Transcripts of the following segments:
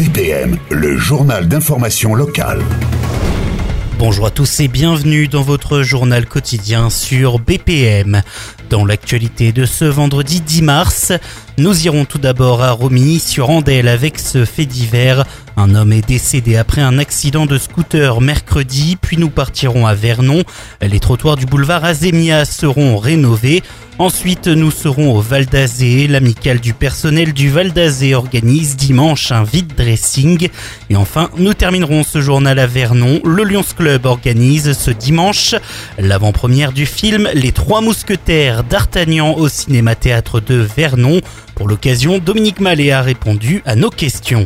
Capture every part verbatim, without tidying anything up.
B P M, le journal d'information locale. Bonjour à tous et bienvenue dans votre journal quotidien sur B P M. Dans l'actualité de ce vendredi dix mars, nous irons tout d'abord à Romilly-sur-Andelle avec ce fait divers. Un homme est décédé après un accident de scooter mercredi, puis nous partirons à Vernon. Les trottoirs du boulevard Azémia seront rénovés. Ensuite, nous serons au Val d'Azé. L'amicale du personnel du Val d'Azé organise dimanche un vide dressing. Et enfin, nous terminerons ce journal à Vernon. Le Lions Club organise ce dimanche l'avant-première du film Les Trois Mousquetaires d'Artagnan au Cinéma-Théâtre de Vernon. Pour l'occasion, Dominique Mallet a répondu à nos questions.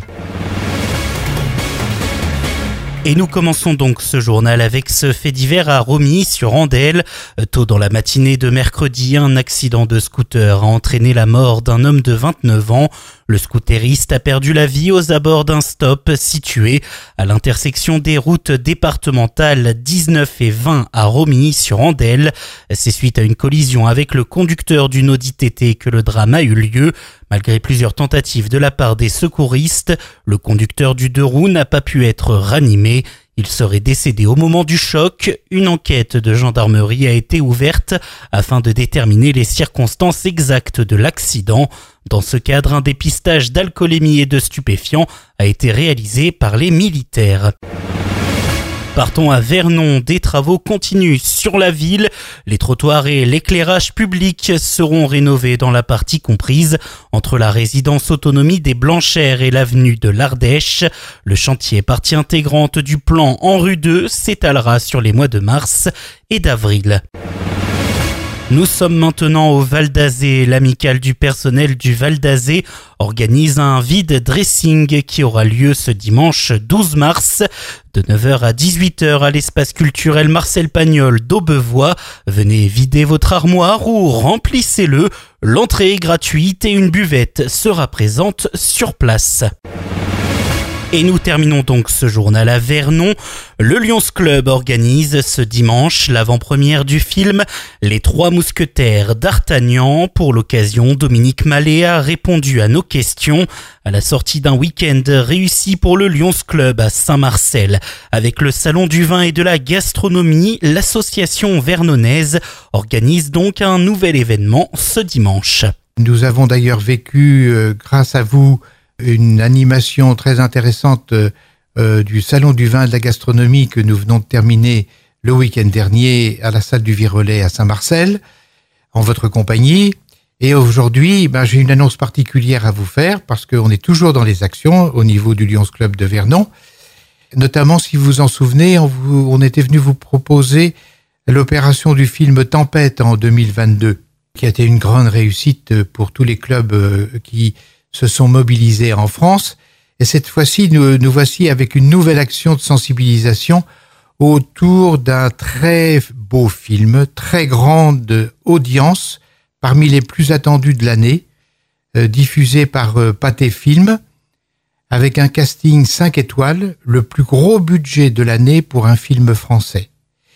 Et nous commençons donc ce journal avec ce fait divers à Romilly-sur-Andelle. Tôt dans la matinée de mercredi, un accident de scooter a entraîné la mort d'un homme de vingt-neuf ans. Le scooteriste a perdu la vie aux abords d'un stop situé à l'intersection des routes départementales dix-neuf et vingt à Romilly-sur-Andelle. C'est suite à une collision avec le conducteur d'une Audi T T que le drame a eu lieu. Malgré plusieurs tentatives de la part des secouristes, le conducteur du deux roues n'a pas pu être ranimé. Il serait décédé au moment du choc. Une enquête de gendarmerie a été ouverte afin de déterminer les circonstances exactes de l'accident. Dans ce cadre, un dépistage d'alcoolémie et de stupéfiants a été réalisé par les militaires. Partons à Vernon, des travaux continuent sur la ville. Les trottoirs et l'éclairage public seront rénovés dans la partie comprise entre la résidence autonomie des Blanchères et l'avenue de l'Ardèche. Le chantier, partie intégrante du plan en rue deux, s'étalera sur les mois de mars et d'avril. Nous sommes maintenant au Val d'Azé. L'amicale du personnel du Val d'Azé organise un vide dressing qui aura lieu ce dimanche douze mars de neuf heures à dix-huit heures à l'espace culturel Marcel Pagnol d'Aubevoie. Venez vider votre armoire ou remplissez-le. L'entrée est gratuite et une buvette sera présente sur place. Et nous terminons donc ce journal à Vernon. Le Lions Club organise ce dimanche l'avant-première du film Les Trois Mousquetaires d'Artagnan. Pour l'occasion, Dominique Mallet a répondu à nos questions à la sortie d'un week-end réussi pour le Lions Club à Saint-Marcel. Avec le Salon du vin et de la gastronomie, l'association vernonnaise organise donc un nouvel événement ce dimanche. Nous avons d'ailleurs vécu, euh, grâce à vous, une animation très intéressante euh, du Salon du vin et de la gastronomie que nous venons de terminer le week-end dernier à la salle du Virolais à Saint-Marcel, en votre compagnie. Et aujourd'hui, ben, j'ai une annonce particulière à vous faire parce qu'on est toujours dans les actions au niveau du Lions Club de Vernon. Notamment, si vous vous en souvenez, on, vous, on était venu vous proposer l'opération du film Tempête en deux mille vingt-deux, qui a été une grande réussite pour tous les clubs euh, qui se sont mobilisés en France. Et cette fois-ci, nous, nous voici avec une nouvelle action de sensibilisation autour d'un très beau film, très grande audience, parmi les plus attendus de l'année, euh, diffusé par euh, Pathé Film, avec un casting cinq étoiles, le plus gros budget de l'année pour un film français.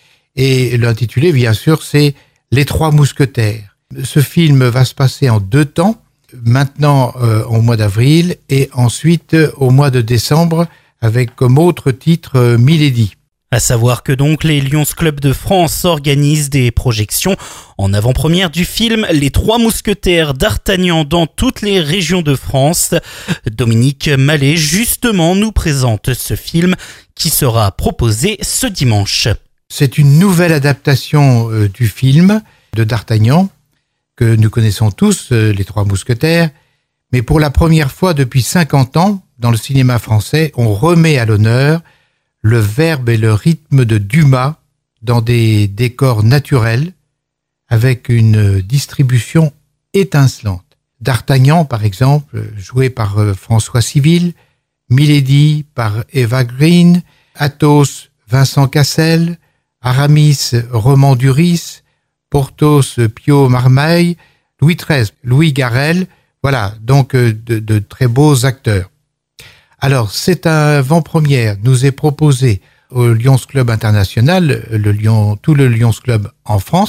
Et l'intitulé, bien sûr, c'est Les Trois Mousquetaires. Ce film va se passer en deux temps, maintenant euh, au mois d'avril et ensuite euh, au mois de décembre avec comme autre titre euh, Milady. À savoir que donc les Lions Club de France organisent des projections en avant-première du film Les Trois Mousquetaires d'Artagnan dans toutes les régions de France. Dominique Mallet justement nous présente ce film qui sera proposé ce dimanche. C'est une nouvelle adaptation euh, du film de d'Artagnan que nous connaissons tous, euh, Les Trois Mousquetaires, mais pour la première fois depuis cinquante ans, dans le cinéma français, on remet à l'honneur le verbe et le rythme de Dumas dans des décors naturels, avec une distribution étincelante. D'Artagnan, par exemple, joué par euh, François Civil, Milady par Eva Green, Athos, Vincent Cassel, Aramis, Roman Duris, Porthos, Pio Marmaille, Louis treize, Louis Garrel, voilà, donc de, de très beaux acteurs. Alors, c'est un avant-première, nous est proposé au Lions Club International, le Lion, tout le Lions Club en France,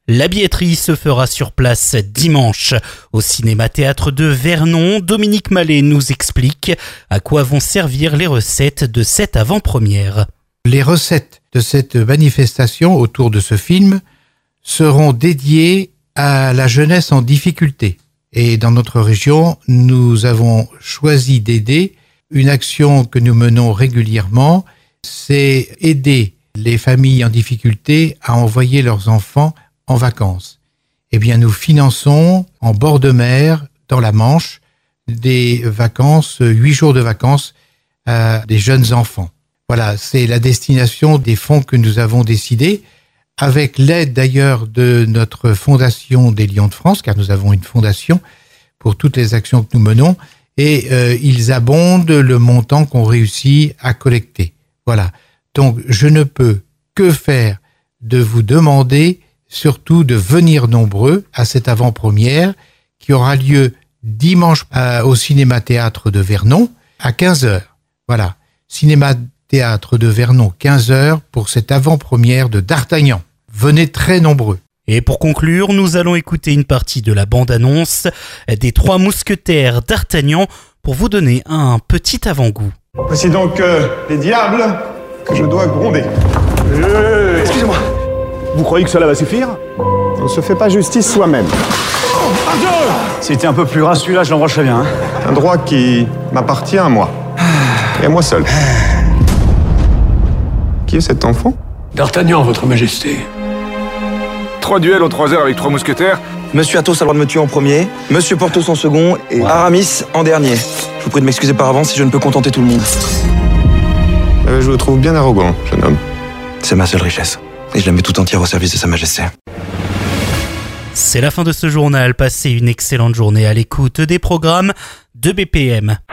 La billetterie se fera sur place dimanche. Au Cinéma-Théâtre de Vernon, Dominique Mallet nous explique à quoi vont servir les recettes de cette avant-première. Les recettes de cette manifestation autour de ce film seront dédiées à la jeunesse en difficulté. Et dans notre région, nous avons choisi d'aider une action que nous menons régulièrement, c'est aider les familles en difficulté à envoyer leurs enfants en vacances. Eh bien, nous finançons en bord de mer, dans la Manche, des vacances, huit jours de vacances à des jeunes enfants. Voilà, c'est la destination des fonds que nous avons décidé, avec l'aide d'ailleurs de notre fondation des Lions de France, car nous avons une fondation pour toutes les actions que nous menons, et euh, ils abondent le montant qu'on réussit à collecter. Voilà, donc je ne peux que faire de vous demander surtout de venir nombreux à cette avant-première qui aura lieu dimanche à, au Cinéma-Théâtre de Vernon à quinze heures. Voilà, Cinéma-Théâtre de Vernon, quinze heures pour cette avant-première de D'Artagnan. Venez très nombreux. Et pour conclure, nous allons écouter une partie de la bande-annonce des Trois Mousquetaires d'Artagnan pour vous donner un petit avant-goût. Voici donc euh, les diables que je dois gronder. Euh, Excusez-moi. Vous croyez que cela va suffire? On ne se fait pas justice soi-même. S'il était un peu plus ras, celui-là, je l'embrancherais bien. Hein. Un droit qui m'appartient à moi. Et à moi seul. Qui est cet enfant? D'Artagnan, votre majesté. Trois duels en trois heures avec trois mousquetaires. Monsieur Athos a le droit de me tuer en premier, Monsieur Porthos en second et ouais. Aramis en dernier. Je vous prie de m'excuser par avance si je ne peux contenter tout le monde. Euh, je vous trouve bien arrogant, jeune homme. C'est ma seule richesse. Et je la mets tout entière au service de Sa Majesté. C'est la fin de ce journal. Passez une excellente journée à l'écoute des programmes de B P M.